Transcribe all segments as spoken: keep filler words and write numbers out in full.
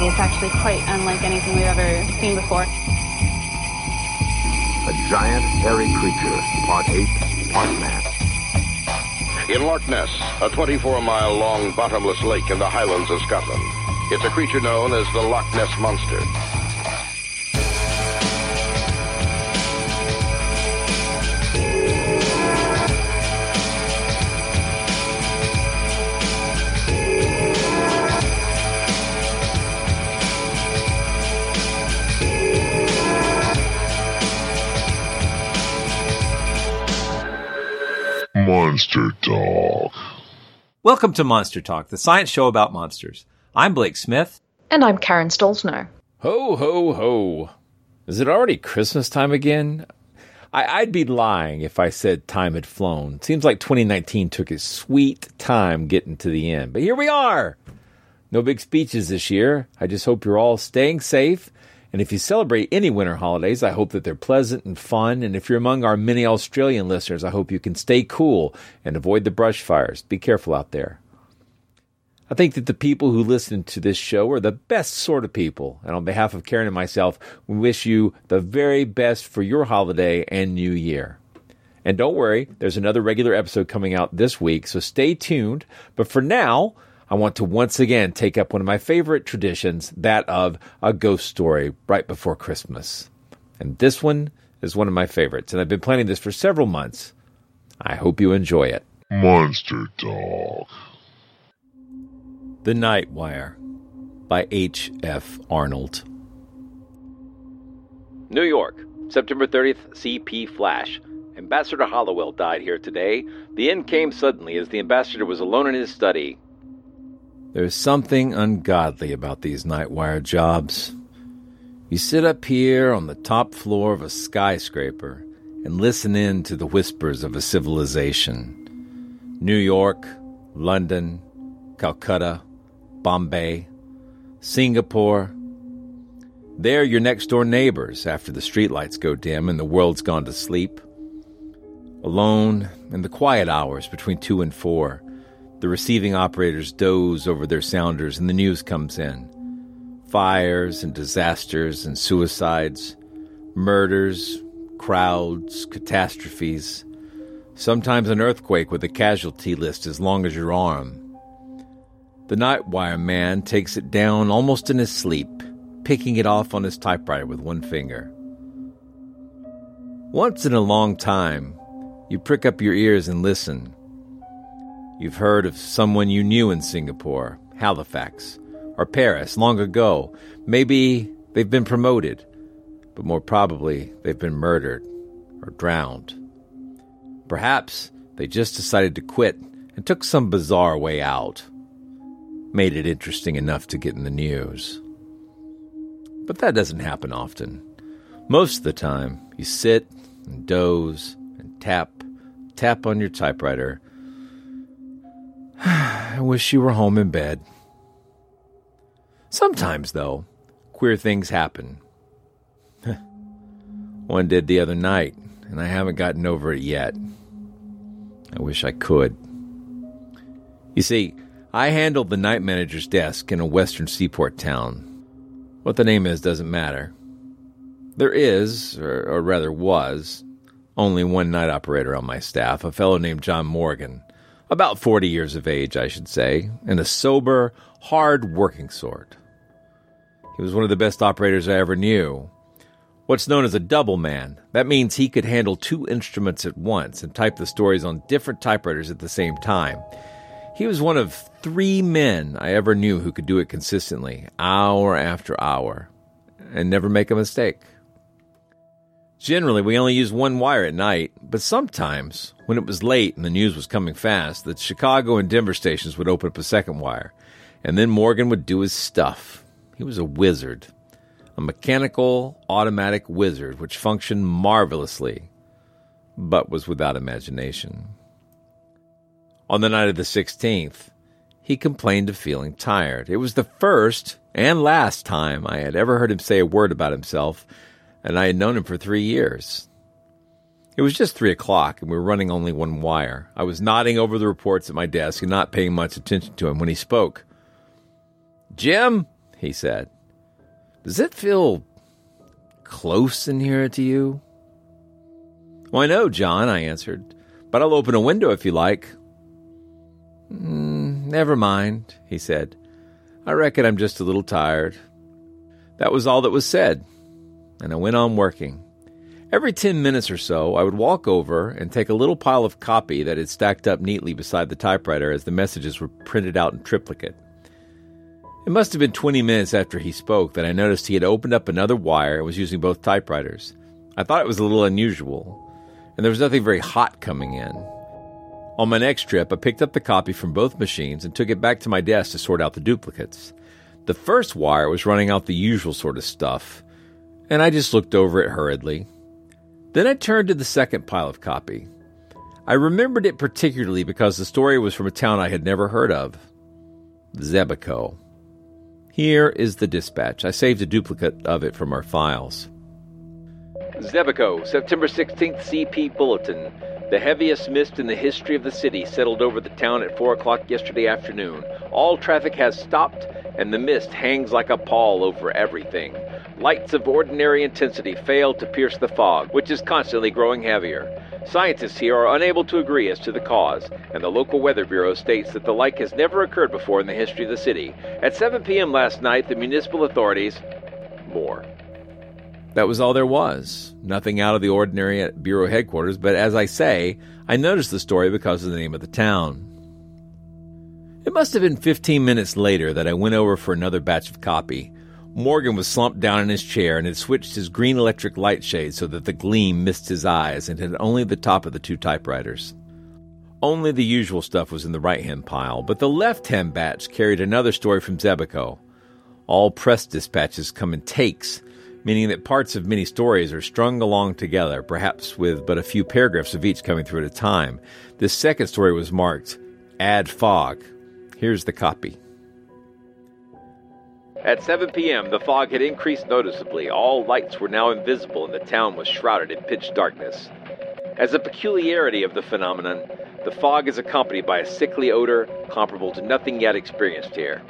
It's actually quite unlike anything we've ever seen before. A giant, hairy creature, part ape, part man. In Loch Ness, a twenty-four mile long bottomless lake in the Highlands of Scotland. It's a creature known as the Loch Ness Monster. Monster Talk. Welcome to Monster Talk, the science show about monsters. I'm Blake Smith. And I'm Karen Stolzno. Ho, ho, ho. Is it already Christmas time again? I, I'd be lying if I said time had flown. Seems like twenty nineteen took its sweet time getting to the end. But here we are. No big speeches this year. I just hope you're all staying safe. And if you celebrate any winter holidays, I hope that they're pleasant and fun. And if you're among our many Australian listeners, I hope you can stay cool and avoid the brush fires. Be careful out there. I think that the people who listen to this show are the best sort of people. And on behalf of Karen and myself, we wish you the very best for your holiday and new year. And don't worry, there's another regular episode coming out this week, so stay tuned. But for now, I want to once again take up one of my favorite traditions, that of a ghost story right before Christmas. And this one is one of my favorites, and I've been planning this for several months. I hope you enjoy it. Monster Talk. The Night Wire by H F Arnold. New York, September thirtieth, C P Flash. Ambassador Hollowell died here today. The end came suddenly as the ambassador was alone in his study. There's something ungodly about these Nightwire jobs. You sit up here on the top floor of a skyscraper and listen in to the whispers of a civilization. New York, London, Calcutta, Bombay, Singapore. They're your next-door neighbors after the streetlights go dim and the world's gone to sleep. Alone in the quiet hours between two and four, the receiving operators doze over their sounders and the news comes in. Fires and disasters and suicides, murders, crowds, catastrophes. Sometimes an earthquake with a casualty list as long as your arm. The Nightwire man takes it down almost in his sleep, picking it off on his typewriter with one finger. Once in a long time, you prick up your ears and listen. You've heard of someone you knew in Singapore, Halifax, or Paris long ago. Maybe they've been promoted, but more probably they've been murdered or drowned. Perhaps they just decided to quit and took some bizarre way out. Made it interesting enough to get in the news. But that doesn't happen often. Most of the time, you sit and doze and tap, tap on your typewriter. I wish you were home in bed. Sometimes, though, queer things happen. One did the other night, and I haven't gotten over it yet. I wish I could. You see, I handled the night manager's desk in a western seaport town. What the name is doesn't matter. There is, or, or rather was, only one night operator on my staff, a fellow named John Morgan. About forty years of age, I should say, and a sober, hard-working sort. He was one of the best operators I ever knew. What's known as a double man. That means he could handle two instruments at once and type the stories on different typewriters at the same time. He was one of three men I ever knew who could do it consistently, hour after hour, and never make a mistake. Generally, we only used one wire at night, but sometimes, when it was late and the news was coming fast, the Chicago and Denver stations would open up a second wire, and then Morgan would do his stuff. He was a wizard, a mechanical, automatic wizard which functioned marvelously, but was without imagination. On the night of the sixteenth, he complained of feeling tired. It was the first and last time I had ever heard him say a word about himself, and I had known him for three years. It was just three o'clock, and we were running only one wire. I was nodding over the reports at my desk and not paying much attention to him when he spoke. "Jim," he said. Does it feel close in here to you? Why, no, John, I answered, but I'll open a window if you like. Mm, never mind, he said. I reckon I'm just a little tired. That was all that was said, and I went on working. Every ten minutes or so, I would walk over and take a little pile of copy that had stacked up neatly beside the typewriter as the messages were printed out in triplicate. It must have been twenty minutes after he spoke that I noticed he had opened up another wire and was using both typewriters. I thought it was a little unusual, and there was nothing very hot coming in. On my next trip, I picked up the copy from both machines and took it back to my desk to sort out the duplicates. The first wire was running out the usual sort of stuff, and I just looked over it hurriedly. Then I turned to the second pile of copy. I remembered it particularly because the story was from a town I had never heard of, Zebico. Here is the dispatch. I saved a duplicate of it from our files. Zebico, September sixteenth C P Bulletin. The heaviest mist in the history of the city settled over the town at four o'clock yesterday afternoon. All traffic has stopped, and the mist hangs like a pall over everything. Lights of ordinary intensity fail to pierce the fog, which is constantly growing heavier. Scientists here are unable to agree as to the cause, and the local weather bureau states that the like has never occurred before in the history of the city. At seven p.m. last night, the municipal authorities... More. That was all there was. Nothing out of the ordinary at bureau headquarters, but as I say, I noticed the story because of the name of the town. It must have been fifteen minutes later that I went over for another batch of copy. Morgan was slumped down in his chair and had switched his green electric light shade so that the gleam missed his eyes and had only the top of the two typewriters. Only the usual stuff was in the right-hand pile, but the left-hand batch carried another story from Zebico. All press dispatches come in takes, meaning that parts of many stories are strung along together, perhaps with but a few paragraphs of each coming through at a time. This second story was marked, Add Fog. Here's the copy. At seven p.m., the fog had increased noticeably. All lights were now invisible, and the town was shrouded in pitch darkness. As a peculiarity of the phenomenon, the fog is accompanied by a sickly odor comparable to nothing yet experienced here.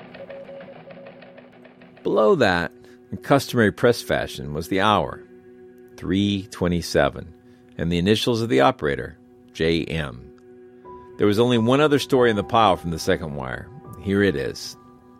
Below that, in customary press fashion, was the hour, three twenty-seven, and the initials of the operator, J M. There was only one other story in the pile from the second wire. Here it is.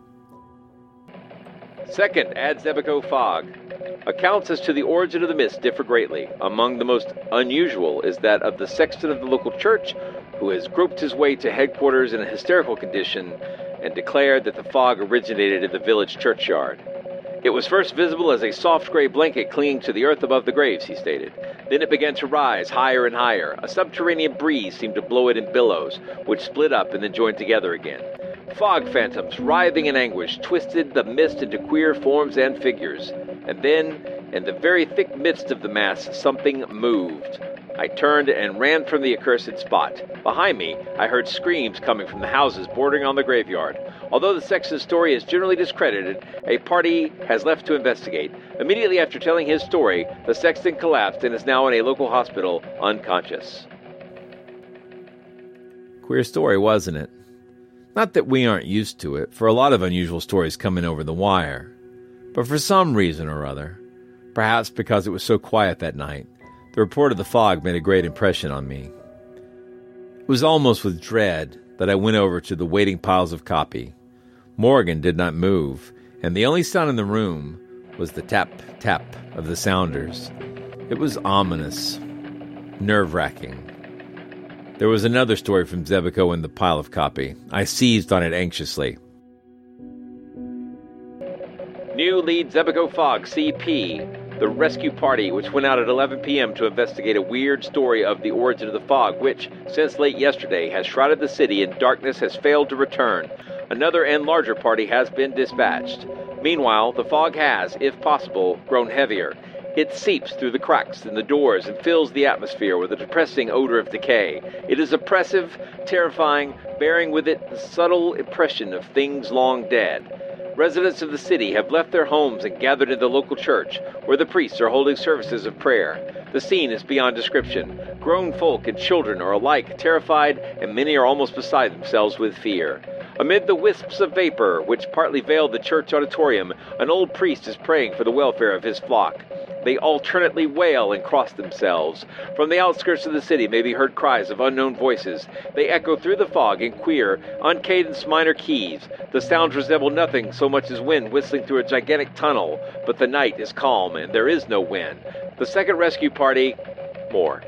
Second, add Zebico fog. Accounts as to the origin of the mist differ greatly. Among the most unusual is that of the sexton of the local church, who has groped his way to headquarters in a hysterical condition and declared that the fog originated in the village churchyard. It was first visible as a soft gray blanket clinging to the earth above the graves, he stated. Then it began to rise higher and higher. A subterranean breeze seemed to blow it in billows, which split up and then joined together again. Fog phantoms, writhing in anguish, twisted the mist into queer forms and figures. And then, in the very thick midst of the mass, something moved. I turned and ran from the accursed spot. Behind me, I heard screams coming from the houses bordering on the graveyard. Although the sexton's story is generally discredited, a party has left to investigate. Immediately after telling his story, the sexton collapsed and is now in a local hospital, unconscious. Queer story, wasn't it? Not that we aren't used to it, for a lot of unusual stories come in over the wire. But for some reason or other, perhaps because it was so quiet that night, the report of the fog made a great impression on me. It was almost with dread that I went over to the waiting piles of copy. Morgan did not move, and the only sound in the room was the tap-tap of the sounders. It was ominous, nerve-wracking. There was another story from Zebico in the pile of copy. I seized on it anxiously. New lead Zebico Fog, C P. The rescue party, which went out at eleven p.m. to investigate a weird story of the origin of the fog, which, since late yesterday, has shrouded the city in darkness, has failed to return. Another and larger party has been dispatched. Meanwhile, the fog has, if possible, grown heavier. It seeps through the cracks in the doors and fills the atmosphere with a depressing odor of decay. It is oppressive, terrifying, bearing with it the subtle impression of things long dead. Residents of the city have left their homes and gathered in the local church, where the priests are holding services of prayer. The scene is beyond description. Grown folk and children are alike terrified, and many are almost beside themselves with fear. Amid the wisps of vapor which partly veil the church auditorium, an old priest is praying for the welfare of his flock. They alternately wail and cross themselves. From the outskirts of the city may be heard cries of unknown voices. They echo through the fog in queer, uncadenced minor keys. The sounds resemble nothing so much as wind whistling through a gigantic tunnel, but the night is calm and there is no wind. The second rescue party, more.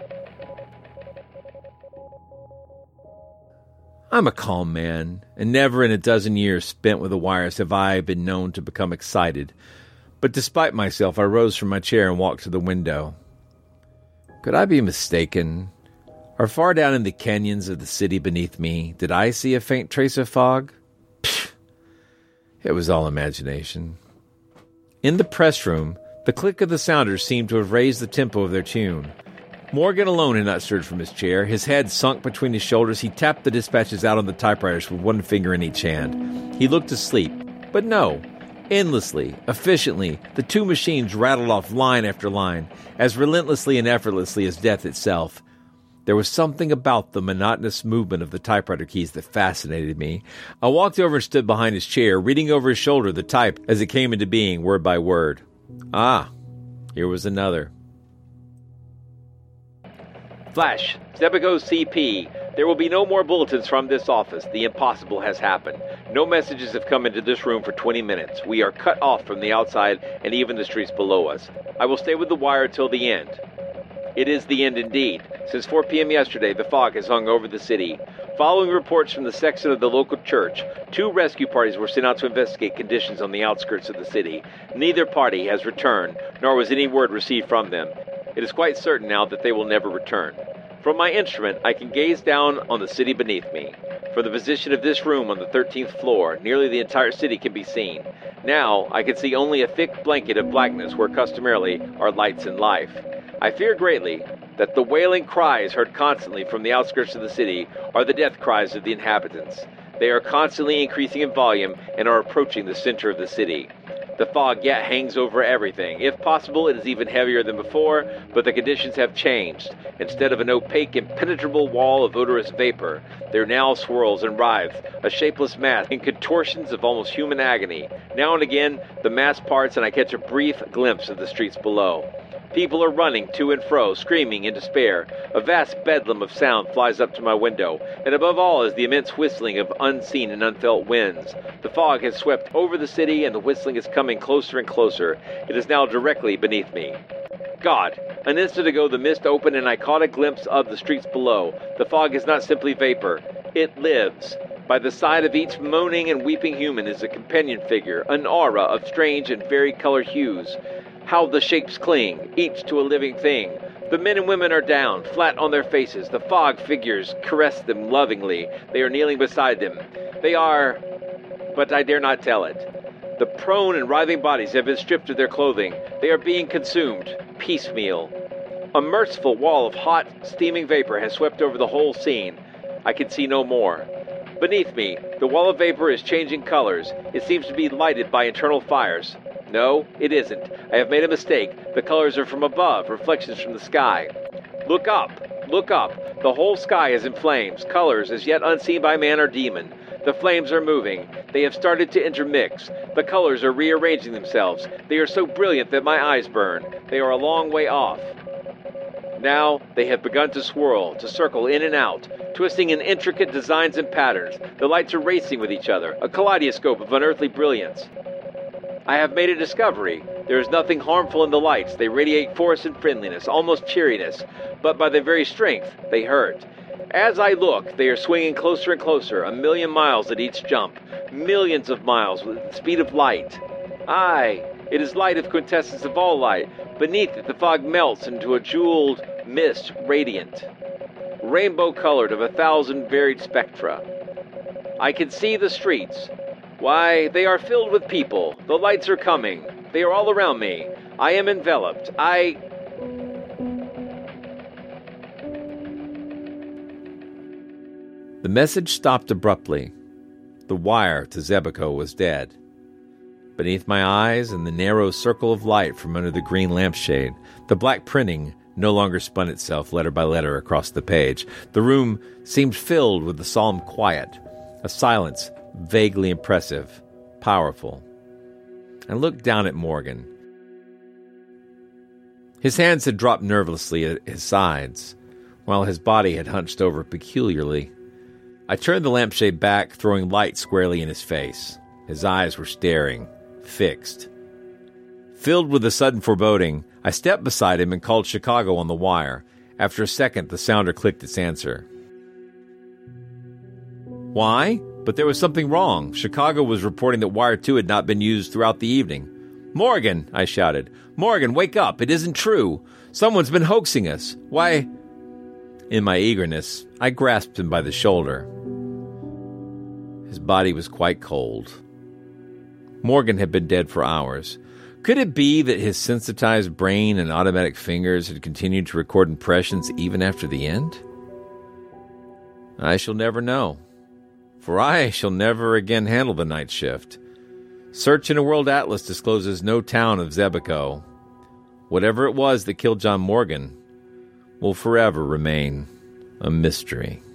I'm a calm man, and never in a dozen years spent with the wires have I been known to become excited. But despite myself, I rose from my chair and walked to the window. Could I be mistaken? Or far down in the canyons of the city beneath me, did I see a faint trace of fog? Pfft! It was all imagination. In the press room, the click of the sounders seemed to have raised the tempo of their tune. Morgan alone had not stirred from his chair. His head sunk between his shoulders, he tapped the dispatches out on the typewriters with one finger in each hand. He looked asleep, but no. Endlessly, efficiently, the two machines rattled off line after line, as relentlessly and effortlessly as death itself. There was something about the monotonous movement of the typewriter keys that fascinated me. I walked over and stood behind his chair, reading over his shoulder the type as it came into being, word by word. Ah, here was another. Flash, Zebeko C P. There will be no more bulletins from this office. The impossible has happened. No messages have come into this room for twenty minutes. We are cut off from the outside and even the streets below us. I will stay with the wire till the end. It is the end indeed. Since four p.m. yesterday, the fog has hung over the city. Following reports from the sexton of the local church, two rescue parties were sent out to investigate conditions on the outskirts of the city. Neither party has returned, nor was any word received from them. It is quite certain now that they will never return. From my instrument, I can gaze down on the city beneath me. From the position of this room on the thirteenth floor, nearly the entire city can be seen. Now, I can see only a thick blanket of blackness where customarily are lights and life. I fear greatly that the wailing cries heard constantly from the outskirts of the city are the death cries of the inhabitants. They are constantly increasing in volume and are approaching the center of the city. The fog yet hangs over everything. If possible, it is even heavier than before, but the conditions have changed. Instead of an opaque, impenetrable wall of odorous vapor, there now swirls and writhes, a shapeless mass in contortions of almost human agony. Now and again, the mass parts and I catch a brief glimpse of the streets below. People are running to and fro, screaming in despair. A vast bedlam of sound flies up to my window, and above all is the immense whistling of unseen and unfelt winds. The fog has swept over the city, and the whistling is coming closer and closer. It is now directly beneath me. God! An instant ago the mist opened, and I caught a glimpse of the streets below. The fog is not simply vapor. It lives. By the side of each moaning and weeping human is a companion figure, an aura of strange and varied-colored hues. How the shapes cling, each to a living thing. The men and women are down, flat on their faces. The fog figures caress them lovingly. They are kneeling beside them. They are... but I dare not tell it. The prone and writhing bodies have been stripped of their clothing. They are being consumed, piecemeal. A merciful wall of hot, steaming vapor has swept over the whole scene. I can see no more. Beneath me, the wall of vapor is changing colors. It seems to be lighted by internal fires. No, it isn't. I have made a mistake. The colors are from above, reflections from the sky. Look up, look up. The whole sky is in flames, colors as yet unseen by man or demon. The flames are moving. They have started to intermix. The colors are rearranging themselves. They are so brilliant that my eyes burn. They are a long way off. Now they have begun to swirl, to circle in and out, twisting in intricate designs and patterns. The lights are racing with each other, a kaleidoscope of unearthly brilliance. I have made a discovery. There is nothing harmful in the lights. They radiate force and friendliness, almost cheeriness, but by their very strength, they hurt. As I look, they are swinging closer and closer, a million miles at each jump, millions of miles with the speed of light. Aye, it is light of quintessence of all light. Beneath it, the fog melts into a jeweled mist, radiant, rainbow-colored of a thousand varied spectra. I can see the streets. Why, they are filled with people. The lights are coming. They are all around me. I am enveloped. I... The message stopped abruptly. The wire to Zebeko was dead. Beneath my eyes, in the narrow circle of light from under the green lampshade, the black printing no longer spun itself letter by letter across the page. The room seemed filled with the solemn quiet. A silence, vaguely impressive, powerful. I looked down at Morgan. His hands had dropped nervously at his sides, while his body had hunched over peculiarly. I turned the lampshade back, throwing light squarely in his face. His eyes were staring, fixed. Filled with a sudden foreboding, I stepped beside him and called Chicago on the wire. After a second, the sounder clicked its answer. Why? But there was something wrong. Chicago was reporting that Wire two had not been used throughout the evening. Morgan, I shouted. Morgan, wake up. It isn't true. Someone's been hoaxing us. Why? In my eagerness, I grasped him by the shoulder. His body was quite cold. Morgan had been dead for hours. Could it be that his sensitized brain and automatic fingers had continued to record impressions even after the end? I shall never know, for I shall never again handle the night shift. Search in a world atlas discloses no town of Xebico. Whatever it was that killed John Morgan will forever remain a mystery.